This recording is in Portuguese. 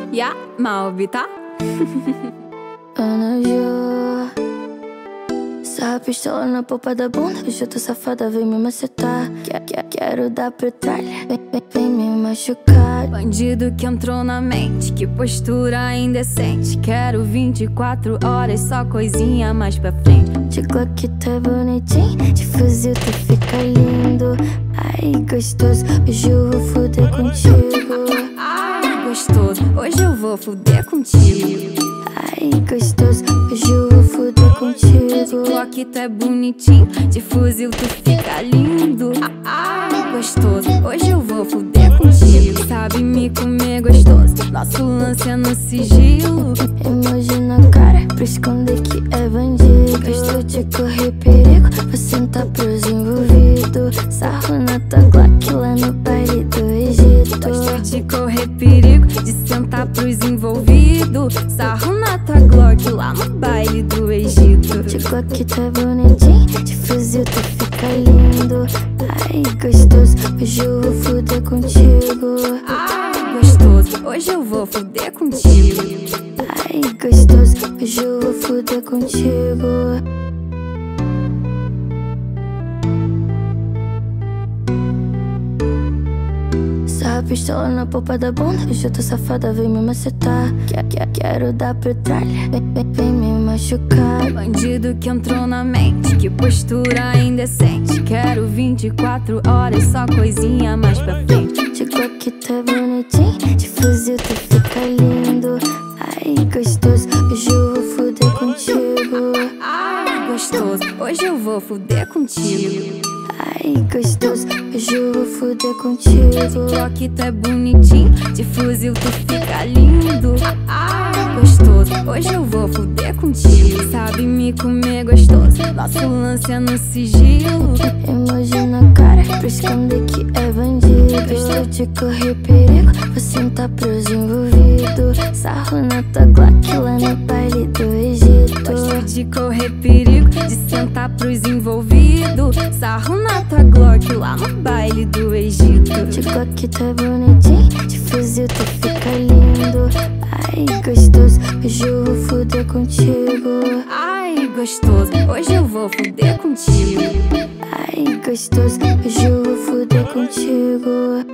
Ya, Malvita. Ana Jô, sarra pistola na polpa da bunda. Hoje eu tô safada, vem me macetar. Quero dar pro tralha, vem me machucar. Bandido que entrou na mente, que postura indecente. Quero 24 horas, só coisinha mais pra frente. De Glock tá bonitinho, de fuzil tu fica lindo. Ai, gostoso, hoje eu vou foder contigo. Ai, gostoso, hoje eu vou fuder contigo. Ai, gostoso, hoje eu vou foder contigo. Glock tu é bonitinho, de fuzil tu fica lindo. Ai, gostoso, hoje eu vou fuder contigo. Sabe me comer gostoso, nosso lance é no sigilo. Emoji na cara, pra esconder que é bandido. Gosto de correr perigo, vou sentar pros envolvidos. Sarro na tua Glock lá no baile do Egito. Gosto de correr perigo, de sentar pros envolvidos. Sarro na tua Glock lá no baile do Egito. De Glock tá bonitinho, de fuzil tu fica lindo. Ai, gostoso, hoje eu vou foder contigo. Ai, gostoso, hoje eu vou fuder contigo. Ai, gostoso, hoje eu vou foder contigo. Sarra pistola na polpa da bunda. Hoje eu tô safada, vem me macetar. Quero dar pro tralha, vem me machucar. Bandido que entrou na mente, que postura indecente. Quero 24 horas, só coisinha mais pra frente. De Glock tá bonitinho, de fuzil tu fica lindo. Ai, gostoso, hoje eu vou foder contigo. Ai, gostoso, hoje eu vou fuder contigo. Ai, gostoso, hoje eu vou foder contigo. Glock tu é bonitinho, de fuzil tu fica lindo. Ai, gostoso, hoje eu vou fuder contigo. Sabe me comer gostoso, nosso lance é no sigilo. Emoji na cara, pra esconder que é bandido. Gosto de correr perigo, vou sentar pros envolvidos. Sarro na tua Glock lá no baile do Egito. Gosto de correr perigo, de sentar pros envolvidos. Sarro na tua Glock lá no baile do Egito. De Glock tá bonitinho, de fuzil tu fica lindo. Ai, gostoso, hoje eu vou foder contigo. Ai, gostoso, hoje eu vou fuder contigo. Ai, gostoso, hoje eu vou foder contigo.